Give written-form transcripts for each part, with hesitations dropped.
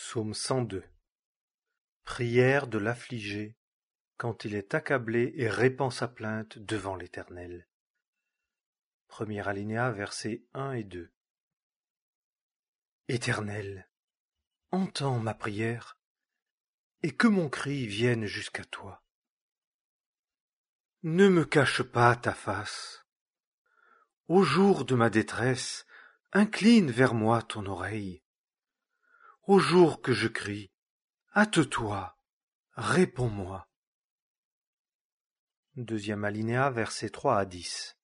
Psaume 102. Prière de l'affligé quand il est accablé et répand sa plainte devant l'Éternel. Premier alinéa, versets 1 et 2. Éternel, entends ma prière, et que mon cri vienne jusqu'à toi. Ne me cache pas ta face. Au jour de ma détresse, incline vers moi ton oreille. Au jour que je crie, hâte-toi, réponds-moi. Deuxième alinéa, versets 3 à 10.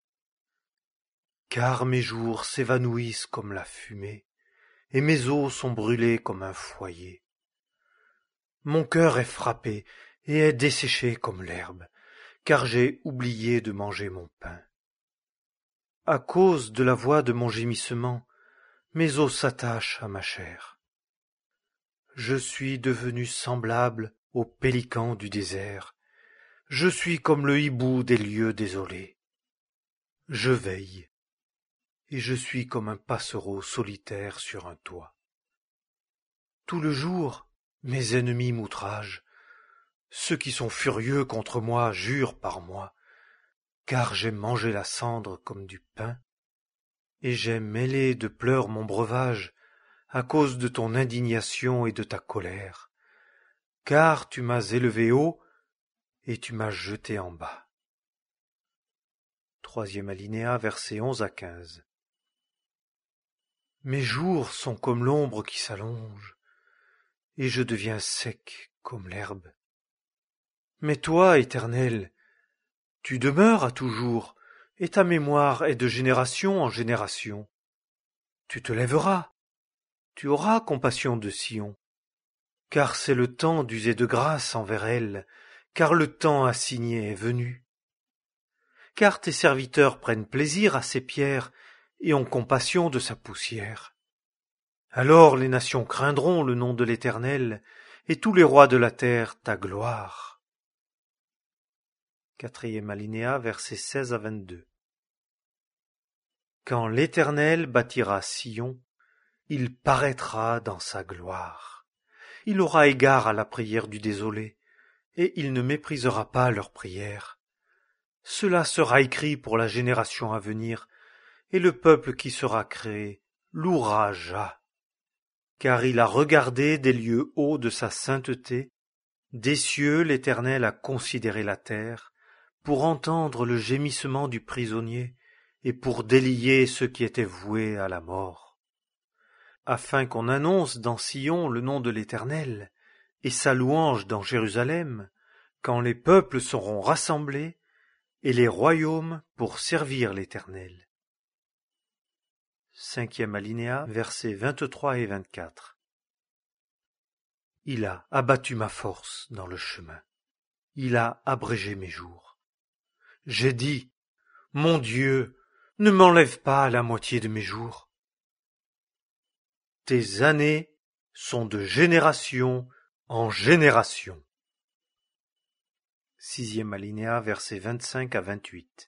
Car mes jours s'évanouissent comme la fumée, et mes os sont brûlés comme un foyer. Mon cœur est frappé et est desséché comme l'herbe, car j'ai oublié de manger mon pain. À cause de la voix de mon gémissement, mes os s'attachent à ma chair. Je suis devenu semblable au pélican du désert. Je suis comme le hibou des lieux désolés. Je veille, et je suis comme un passereau solitaire sur un toit. Tout le jour, mes ennemis m'outragent. Ceux qui sont furieux contre moi jurent par moi, car j'ai mangé la cendre comme du pain, et j'ai mêlé de pleurs mon breuvage à cause de ton indignation et de ta colère, car tu m'as élevé haut et tu m'as jeté en bas. Troisième alinéa, versets 11 à 15. Mes jours sont comme l'ombre qui s'allonge, et je deviens sec comme l'herbe. Mais toi, Éternel, tu demeures à toujours, et ta mémoire est de génération en génération. Tu te lèveras, tu auras compassion de Sion, car c'est le temps d'user de grâce envers elle, car le temps assigné est venu. Car tes serviteurs prennent plaisir à ses pierres et ont compassion de sa poussière. Alors les nations craindront le nom de l'Éternel, et tous les rois de la terre ta gloire. Quatrième alinéa, versets 16 à 22. Quand l'Éternel bâtira Sion, il paraîtra dans sa gloire. Il aura égard à la prière du désolé, et il ne méprisera pas leur prière. Cela sera écrit pour la génération à venir, et le peuple qui sera créé louera Jah. Car il a regardé des lieux hauts de sa sainteté, des cieux l'Éternel a considéré la terre, pour entendre le gémissement du prisonnier, et pour délier ceux qui étaient voués à la mort, afin qu'on annonce dans Sion le nom de l'Éternel, et sa louange dans Jérusalem, quand les peuples seront rassemblés, et les royaumes pour servir l'Éternel. Cinquième alinéa, versets 23 et 24. Il a abattu ma force dans le chemin. Il a abrégé mes jours. J'ai dit, mon Dieu, ne m'enlève pas la moitié de mes jours. Tes années sont de génération en génération. Sixième alinéa, versets 25 à 28.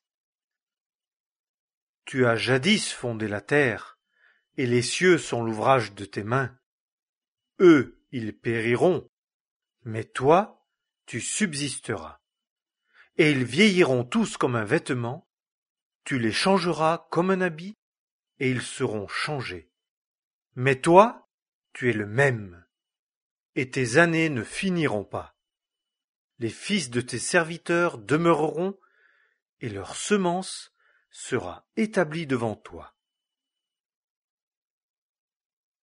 Tu as jadis fondé la terre, et les cieux sont l'ouvrage de tes mains. Eux, ils périront, mais toi, tu subsisteras. Et ils vieilliront tous comme un vêtement, tu les changeras comme un habit, et ils seront changés. Mais toi, tu es le même, et tes années ne finiront pas. Les fils de tes serviteurs demeureront, et leur semence sera établie devant toi.